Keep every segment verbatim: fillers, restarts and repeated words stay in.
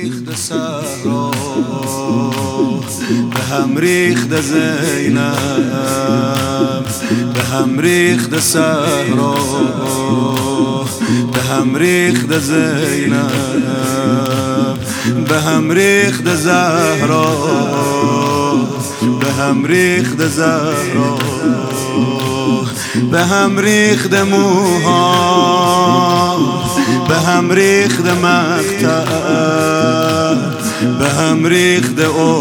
ریخت صحرا، به هم ریخت زینب، به هم ریخت صحرا، به هم ریخت زینب، به هم ریخت زهرا، به هم ریخت زهرا، به هم ریخت موها، به هم ریخت مقتل، به هم ریخت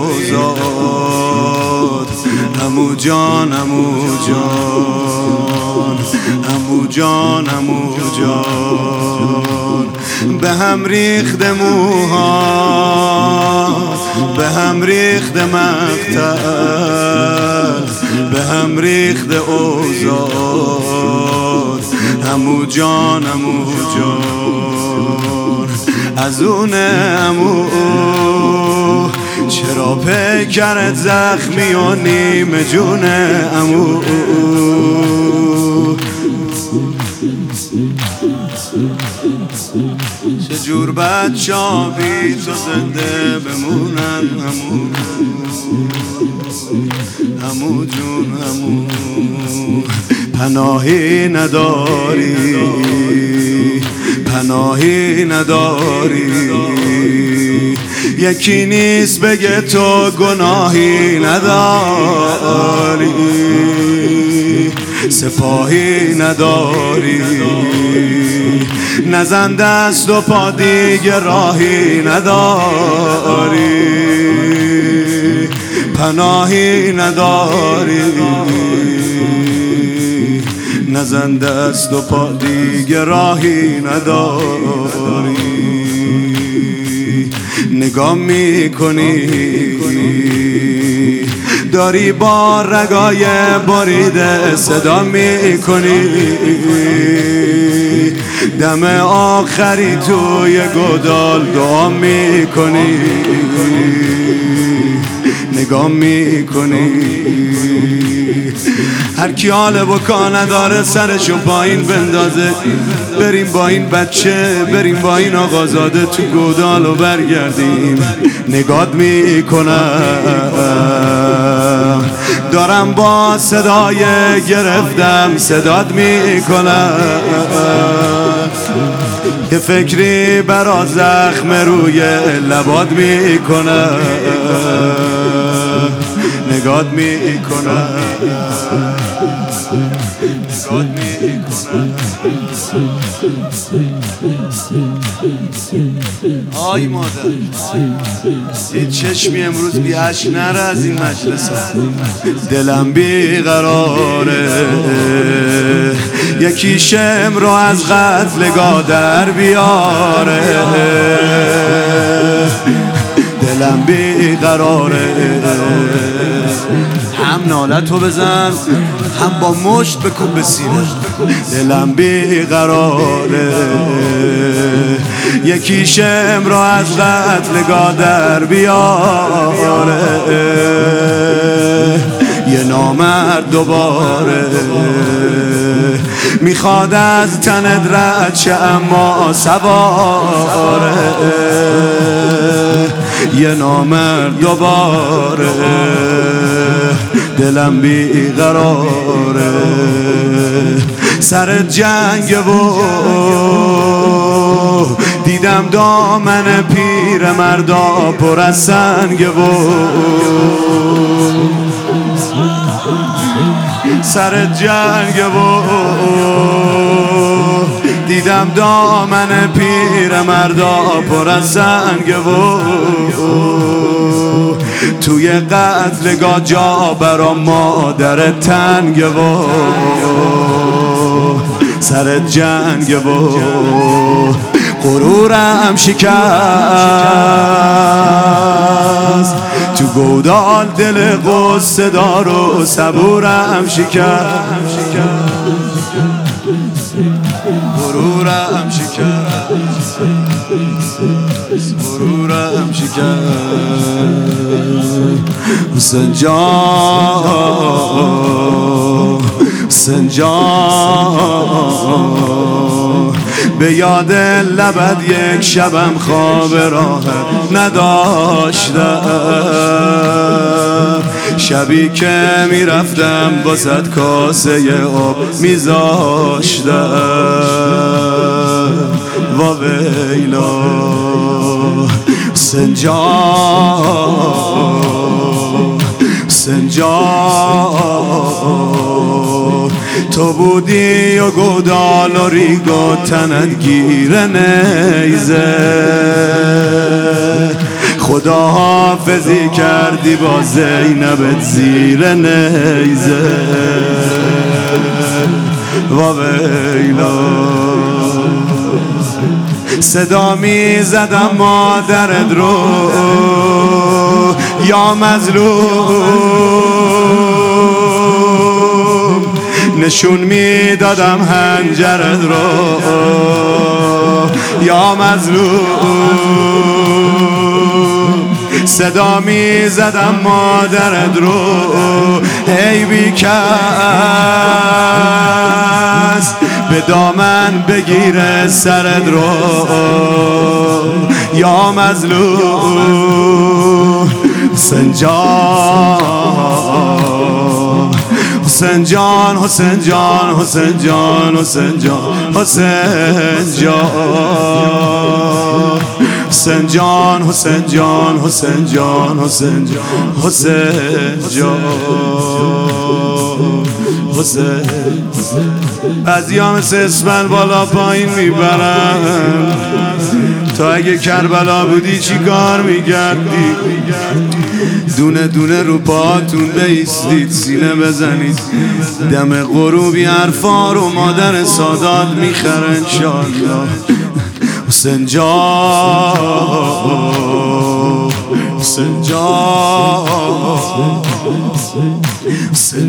اوزاد. عمو جان عمو جان عمو جان عمو جان، به هم ریخت موها، به هم ریخت مقتل، به هم ریخت اوزاد. عمو جان عمو جان از اونه عمو، چرا پیکرت زخمی و نیم جونه عمو؟ چجور بچه‌ها بی تو زنده بمونن عمو؟ عمو جون عمو، پناهی نداری، پناهی نداری، یکی نیست بگه تو گناهی نداری، سپاهی نداری، نزن دست و پا دیگه راهی نداری، پناهی نداری، نزن دست و پا دیگه راهی نداری. نگاه میکنی داری با رگای بریده صدا میکنی، دم آخری توی گودال دعا میکنی، نگاه میکنی هر کی حال بکا نداره سرشو پایین بندازه، بریم با این بچه، بریم با این آقازاده تو گودالو برگردیم. نگات میکنم دارم با صدای گرفتم صدات میکنم، یه فکری برا زخم روی لبات میکنم، نگات میکنم، نگات میکنم. آی مادر، این چشمی امروز بی عشق نره از این مجلس ها. دلم بی قراره یکی شم رو از قتلگاه در بیاره، دلم بی قراره هم نالتو بزن هم با مشت بکن به سینه. دلم بی قراره یکی شم رو از قتلگاه در بیاره، یه نامرد دوباره میخواد از تنت رد شه اما سواره، یه نامرد دوباره دلم بی قراره. سر جنگ و دیدم دامن پیر مردا پر از سنگ و سر جنگ و دیدم دامن پیر مردا پر از سنگ و توی قتلگاه جا برا مادر تنگ و سر جنگ و غرورم شکست، تو گودال دل غصه دار و صبورم شکست، غرورم شکست، غرورم شکست حسین جان حسین جان به یاد لبت یک شبم خواب راحت نداشتم شبی که میرفتم واسه کاسه آب میذاشتم و ویلا حسین جان حسین جان تو بودی و گودال و ریگ و تنت گیر نیزه خدا حافظی کردی با زینبت زیر نیزه و ویلا صدا می زدم مادرت رو یا مظلوم نشون می دادم حنجرت رو یا مظلوم صدا می زدم مادرت رو ای بی کس به دامن بگیره سرت رو یا مظلوم حسین جان حسین جان حسین جان حسین جان حسین جان حسین جان حسین جان حسین جان حسین جان حسین جان حسین جان حسین بعضی‌ها مثل اسفند بالا پایین میبرن تا اگه کربلا بودی چی کار میگردی دونه دونه رو پاتون بیستید سینه بزنید دم غروبی حرفا رو مادر سادات میخره انشالله حسین جان حسین جان حسین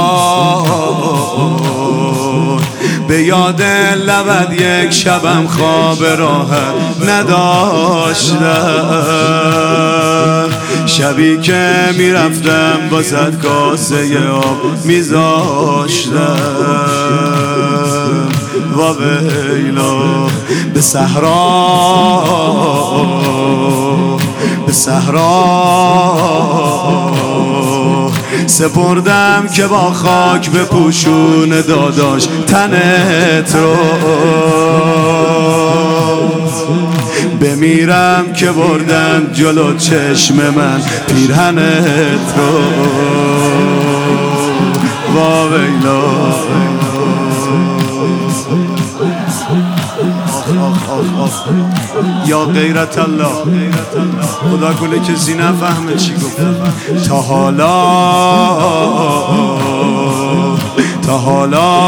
جان به یاد لبت یک شبم خواب راحت نداشتم شبی که میرفتم واسه کاسه آب میذاشتم و ویلا به صحرا به صحرا سپردم که با خاک به پوشون داداش تنت رو بمیرم که بردم جلو چشم من پیرهنت رو وا ویلا یا غیرت الله خدا کنه کسی نفهمه چی گفت تا حالا تا حالا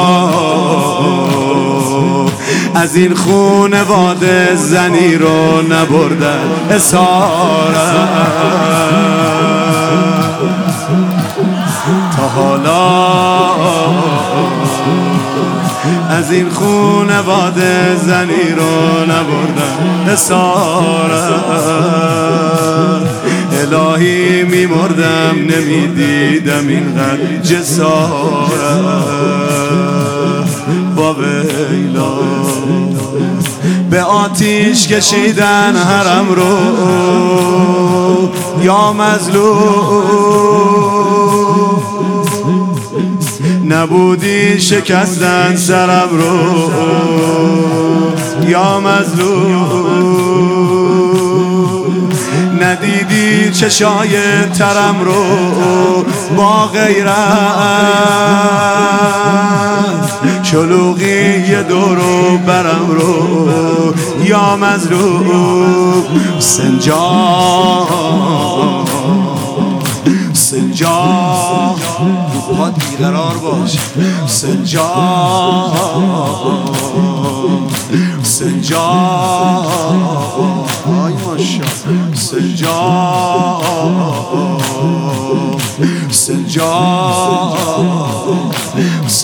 از این خونواده زنی رو نبردن اسارت تا حالا از این خونواده زنی رو نبردن اسارت الهی میمردم نمیدیدم اینقدر جسارت با ویلا به آتیش کشیدن حرم رو یا مظلوم نبودی شکستن سرم رو یا مظلوم ندیدی چشای ترم رو با غیرت شلوغی یه دورو برم رو یا مظلوم حسین جان حسین جان رو پا بیقرار باش حسین جان حسین جان آی ماشاءالله حسین جان حسین جان